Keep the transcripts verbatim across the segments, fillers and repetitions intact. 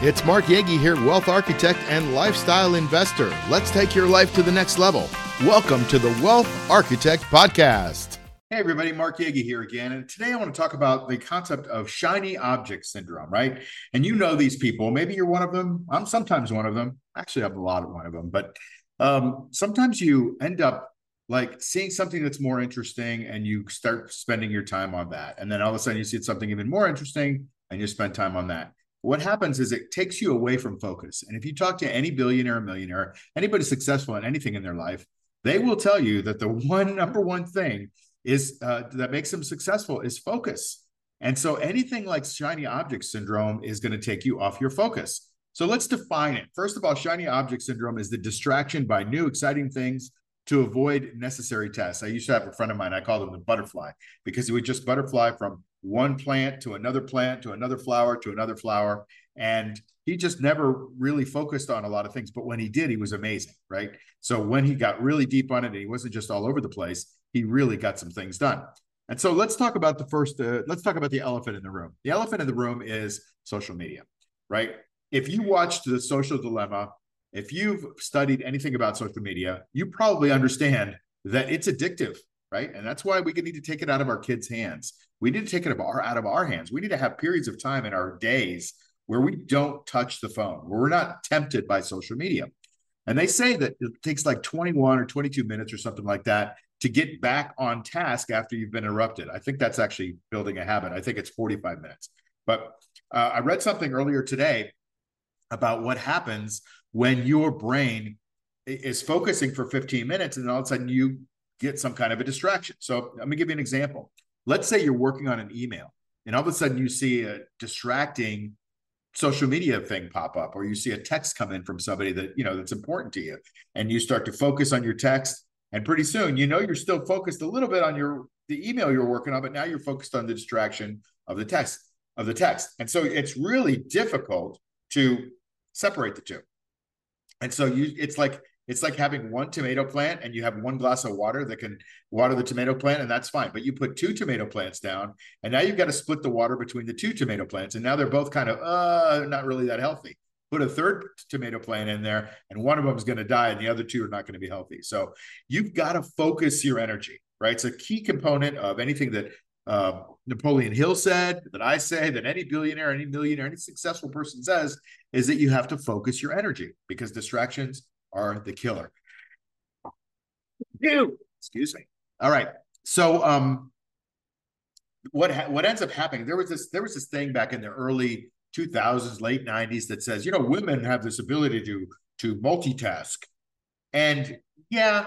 It's Mark Yagi here, wealth architect and lifestyle investor. Let's take your life to the next level. Welcome to the Wealth Architect Podcast. Hey everybody, Mark Yagi here again. And today I want to talk about the concept of shiny object syndrome, right? And you know these people. Maybe you're one of them. I'm sometimes one of them. Actually, I'm a lot of one of them. But um, sometimes you end up like seeing something that's more interesting and you start spending your time on that. And then all of a sudden you see something even more interesting and you spend time on that. What happens is it takes you away from focus. And if you talk to any billionaire or millionaire, anybody successful in anything in their life, they will tell you that the one number one thing is uh, that makes them successful is focus. And so anything like shiny object syndrome is going to take you off your focus. So let's define it. First of all, shiny object syndrome is the distraction by new exciting things to avoid necessary tasks. I used to have a friend of mine, I called him the butterfly, because he would just butterfly from one plant to another plant, to another flower, to another flower. And he just never really focused on a lot of things. But when he did, he was amazing, right? So when he got really deep on it, and he wasn't just all over the place, he really got some things done. And so let's talk about the first, uh, let's talk about the elephant in the room. The elephant in the room is social media, right? If you watched The Social Dilemma, if you've studied anything about social media, you probably understand that it's addictive, right? And that's why we need to take it out of our kids' hands. We need to take it out of our hands. We need to have periods of time in our days where we don't touch the phone, where we're not tempted by social media. And they say that it takes like twenty-one or twenty-two minutes or something like that to get back on task after you've been interrupted. I think that's actually building a habit. I think it's forty-five minutes. But uh, I read something earlier today about what happens when your brain is focusing for fifteen minutes and all of a sudden you get some kind of a distraction. So let me give you an example. Let's say you're working on an email and all of a sudden you see a distracting social media thing pop up, or you see a text come in from somebody that, you know, that's important to you, and you start to focus on your text. And pretty soon, you know, you're still focused a little bit on your, the email you're working on, but now you're focused on the distraction of the text of the text. And so it's really difficult to separate the two. And so you, it's like, it's like having one tomato plant and you have one glass of water that can water the tomato plant, and that's fine. But you put two tomato plants down and now you've got to split the water between the two tomato plants. And now they're both kind of, uh, not really that healthy. Put a third tomato plant in there and one of them is going to die and the other two are not going to be healthy. So you've got to focus your energy, right? It's a key component of anything that uh, Napoleon Hill said, that I say, that any billionaire, any millionaire, any successful person says, is that you have to focus your energy because distractions are the killer. Ew. Excuse me. All right. So um, what ha- what ends up happening, there was this there was this thing back in the early two thousands, late nineties that says, you know, women have this ability to to multitask. And yeah,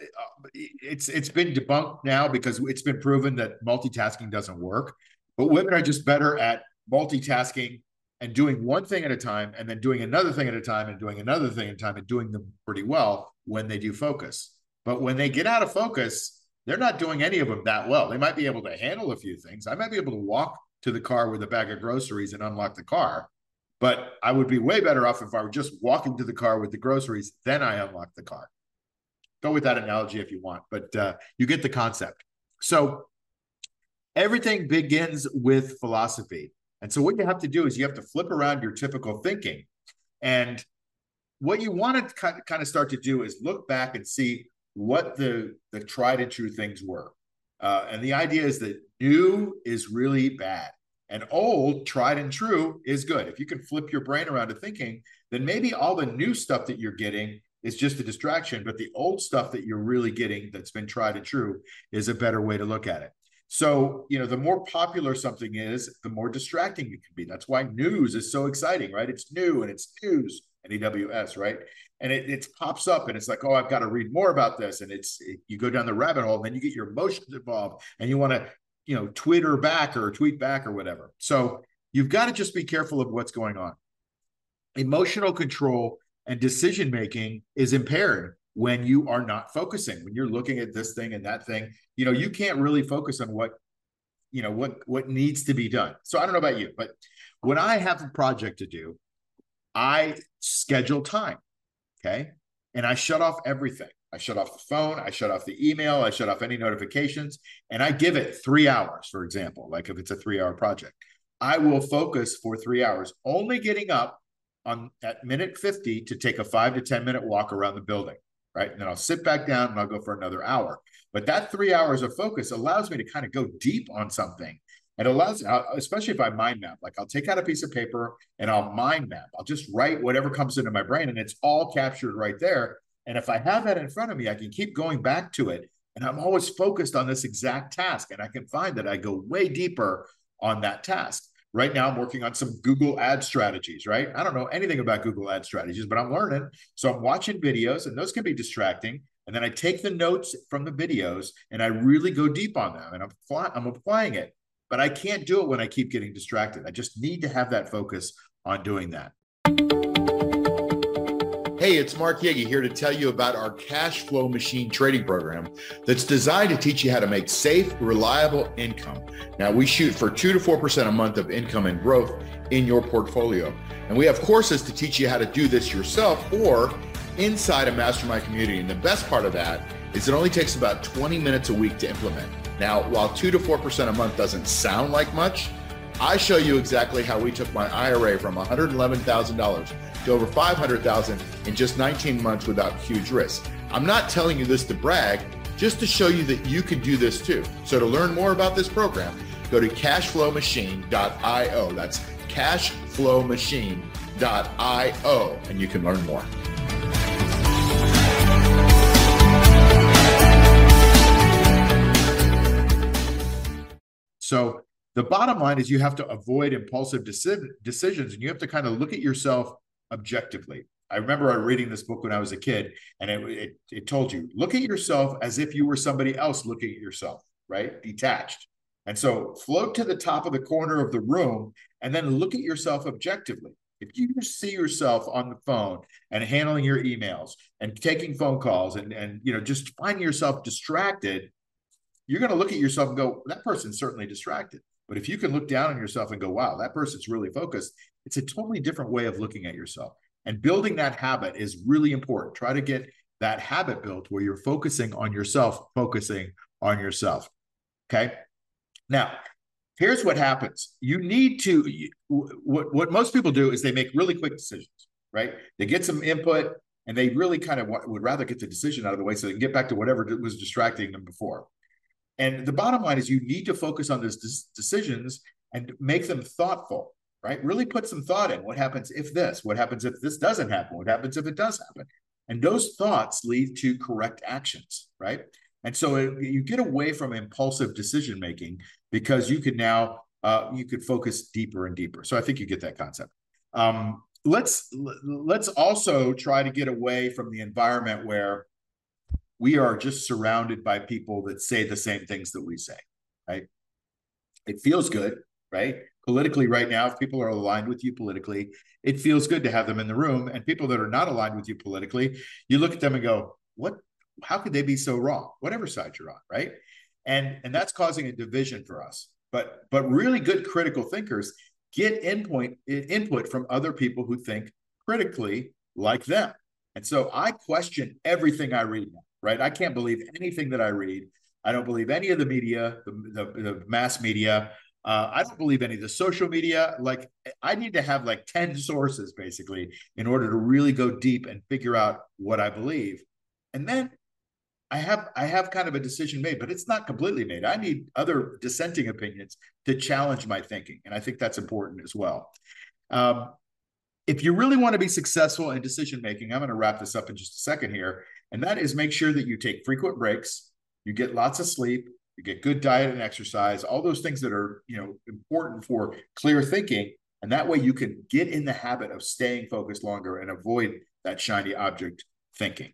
it's it's been debunked now because it's been proven that multitasking doesn't work. But women are just better at multitasking and doing one thing at a time, and then doing another thing at a time, and doing another thing at a time, and doing them pretty well when they do focus. But when they get out of focus, they're not doing any of them that well. They might be able to handle a few things. I might be able to walk to the car with a bag of groceries and unlock the car, but I would be way better off if I were just walking to the car with the groceries, then I unlock the car. Go with that analogy if you want, but uh, you get the concept. So everything begins with philosophy. And so what you have to do is you have to flip around your typical thinking. And what you want to kind of start to do is look back and see what the, the tried and true things were. Uh, and the idea is that new is really bad and old, tried and true, is good. If you can flip your brain around to thinking, then maybe all the new stuff that you're getting is just a distraction, but the old stuff that you're really getting that's been tried and true is a better way to look at it. So, you know, the more popular something is, the more distracting it can be. That's why news is so exciting, right? It's new and it's news, N E W S, right? And it, it pops up and it's like, oh, I've got to read more about this. And it's, it, you go down the rabbit hole and then you get your emotions involved and you want to, you know, Twitter back or tweet back or whatever. So you've got to just be careful of what's going on. Emotional control and decision-making is impaired when you are not focusing, when you're looking at this thing and that thing. You know, you can't really focus on what, you know, what, what needs to be done. So I don't know about you, but when I have a project to do, I schedule time, okay? And I shut off everything. I shut off the phone, I shut off the email, I shut off any notifications, and I give it three hours, for example, like if it's a three-hour project. I will focus for three hours, only getting up on at minute fifty to take a five to ten minute walk around the building, right? And then I'll sit back down and I'll go for another hour. But that three hours of focus allows me to kind of go deep on something. It allows, especially if I mind map, like I'll take out a piece of paper and I'll mind map. I'll just write whatever comes into my brain and it's all captured right there. And if I have that in front of me, I can keep going back to it. And I'm always focused on this exact task. And I can find that I go way deeper on that task. Right now, I'm working on some Google ad strategies, right? I don't know anything about Google ad strategies, but I'm learning. So I'm watching videos and those can be distracting. And then I take the notes from the videos and I really go deep on them and I'm, I'm applying it. But I can't do it when I keep getting distracted. I just need to have that focus on doing that. Hey, it's Mark Yegi here to tell you about our cash flow machine trading program that's designed to teach you how to make safe, reliable income. Now, we shoot for two to four percent a month of income and growth in your portfolio. And we have courses to teach you how to do this yourself or inside a mastermind community. And the best part of that is it only takes about twenty minutes a week to implement. Now, while two to four percent a month doesn't sound like much, I show you exactly how we took my I R A from one hundred eleven thousand dollars to over five hundred thousand dollars in just nineteen months without huge risk. I'm not telling you this to brag, just to show you that you can do this too. So to learn more about this program, go to cash flow machine dot io. That's cash flow machine dot io, and you can learn more. So the bottom line is you have to avoid impulsive deci- decisions and you have to kind of look at yourself objectively. I remember reading this book when I was a kid and it, it, it told you, look at yourself as if you were somebody else looking at yourself, right? Detached. And so float to the top of the corner of the room and then look at yourself objectively. If you see yourself on the phone and handling your emails and taking phone calls and, and you know, just finding yourself distracted, you're going to look at yourself and go, that person's certainly distracted. But if you can look down on yourself and go, wow, that person's really focused, it's a totally different way of looking at yourself. And building that habit is really important. Try to get that habit built where you're focusing on yourself, focusing on yourself. Okay. Now, here's what happens. You need to, what, what most people do is they make really quick decisions, right? They get some input and they really kind of would rather get the decision out of the way so they can get back to whatever was distracting them before. And the bottom line is you need to focus on those decisions and make them thoughtful, right? Really put some thought in. What happens if this? What happens if this doesn't happen? What happens if it does happen? And those thoughts lead to correct actions, right? And so it, you get away from impulsive decision-making because you can now, uh, you could focus deeper and deeper. So I think you get that concept. Um, let's, let's also try to get away from the environment where we are just surrounded by people that say the same things that we say, right? It feels good, right? Politically right now, if people are aligned with you politically, it feels good to have them in the room. And people that are not aligned with you politically, you look at them and go, what, how could they be so wrong? Whatever side you're on, right? And, and that's causing a division for us. But, but really good critical thinkers get input, input from other people who think critically like them. And so I question everything I read now. Right? I can't believe anything that I read. I don't believe any of the media, the, the, the mass media. Uh, I don't believe any of the social media. Like I need to have like ten sources basically in order to really go deep and figure out what I believe. And then I have, I have kind of a decision made, but it's not completely made. I need other dissenting opinions to challenge my thinking. And I think that's important as well. Um, if you really want to be successful in decision-making, I'm going to wrap this up in just a second here. And that is make sure that you take frequent breaks, you get lots of sleep, you get good diet and exercise, all those things that are, you know, important for clear thinking. And that way you can get in the habit of staying focused longer and avoid that shiny object thinking.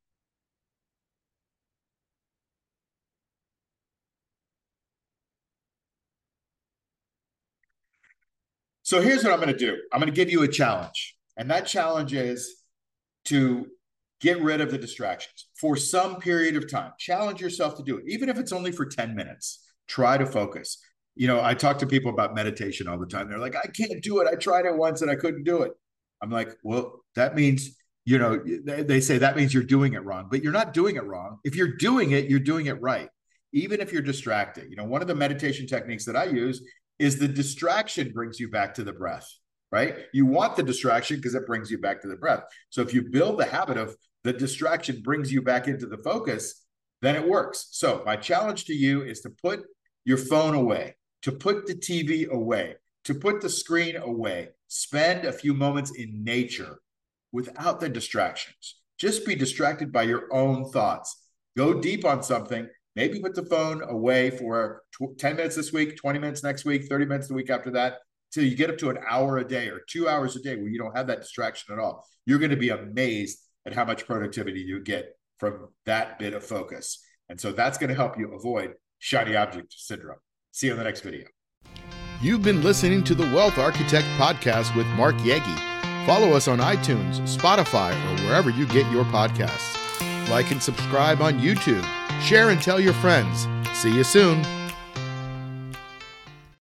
So here's what I'm going to do. I'm going to give you a challenge. And that challenge is to get rid of the distractions for some period of time. Challenge yourself to do it. Even if it's only for ten minutes, try to focus. You know, I talk to people about meditation all the time. They're like, I can't do it. I tried it once and I couldn't do it. I'm like, well, that means, you know, they say that means you're doing it wrong, but you're not doing it wrong. If you're doing it, you're doing it right. Even if you're distracted. You know, one of the meditation techniques that I use is the distraction brings you back to the breath. right? You want the distraction because it brings you back to the breath. So if you build the habit of the distraction brings you back into the focus, then it works. So my challenge to you is to put your phone away, to put the T V away, to put the screen away. Spend a few moments in nature without the distractions. Just be distracted by your own thoughts. Go deep on something. Maybe put the phone away for ten minutes this week, twenty minutes next week, thirty minutes the week after that, till you get up to an hour a day or two hours a day where you don't have that distraction at all. You're going to be amazed at how much productivity you get from that bit of focus. And so that's going to help you avoid shiny object syndrome. See you in the next video. You've been listening to the Wealth Architect Podcast with Mark Yagi. Follow us on iTunes, Spotify, or wherever you get your podcasts. Like and subscribe on YouTube. Share and tell your friends. See you soon.